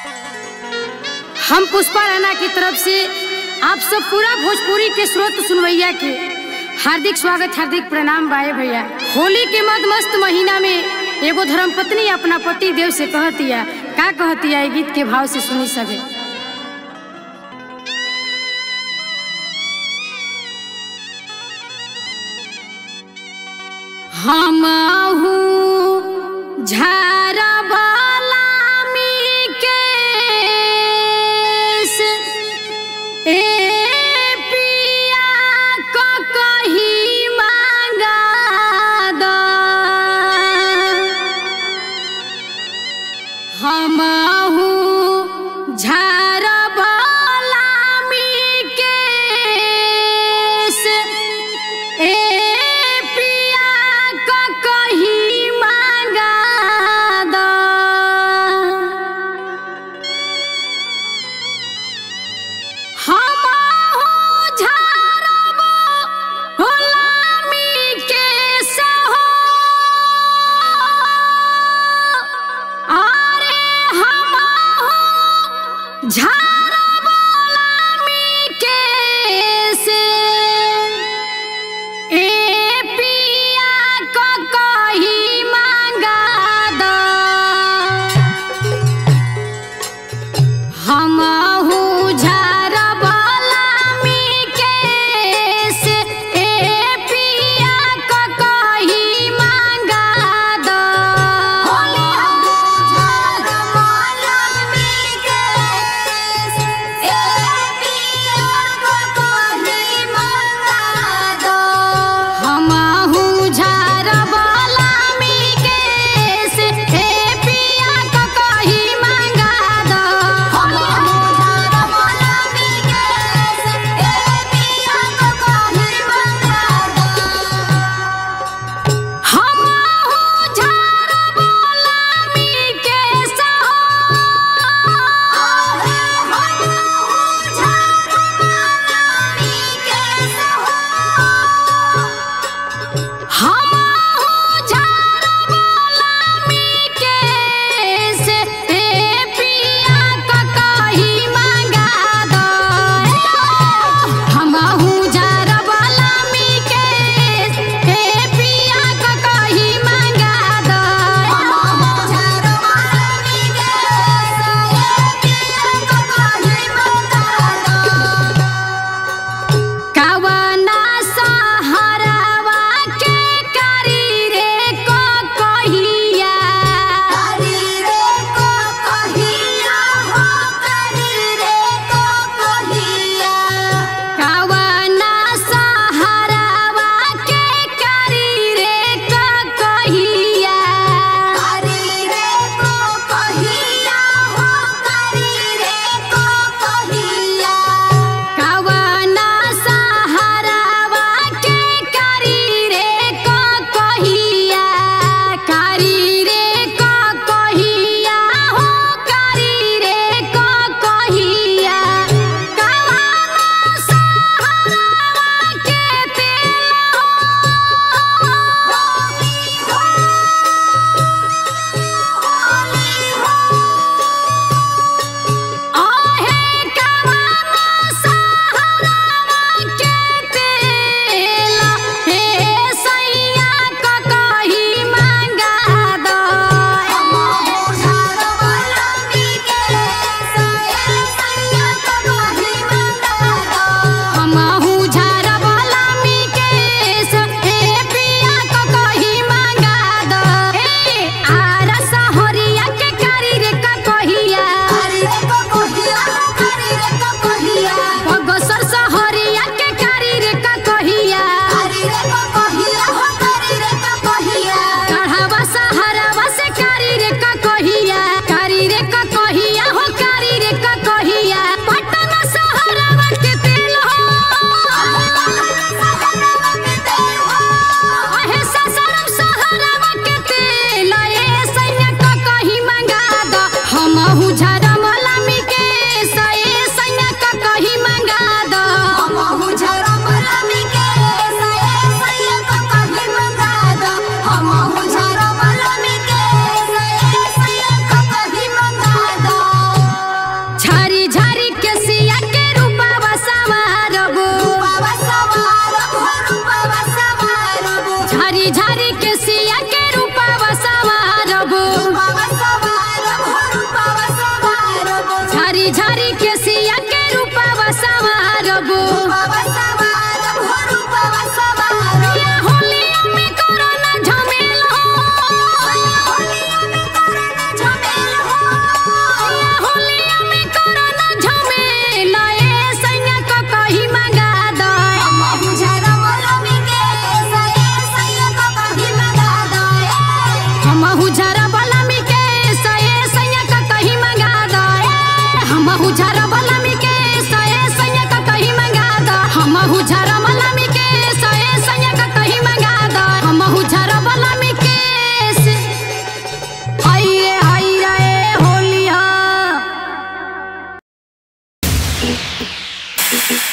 हम पुष्पा राणा की तरफ से आप सब पूरा भोजपुरी के स्रोत सुनवैया के हार्दिक स्वागत, हार्दिक प्रणाम बाए भैया। होली के मस्त महीना में एगो धर्मपत्नी अपना पति देव से कहतिया, का कहतिया ये गीत के भाव से सुनी सके। हम झारा झा झारी झारी के सिया के रूपवा सवारबो होलिया में कोरोना झमेल हो होलिया में कोरोना झमेल ए सैया को कहीं मंगा दो हमहु झरा बलमी के सये सैया को कहीं मंगा दो हमहु झरा बलमी के सये सैया को कहीं मंगा दो हमहु झरा बलमी के सये सैया को कहीं मंगा दो हमहु झरा बलमी के हाय रे होलिया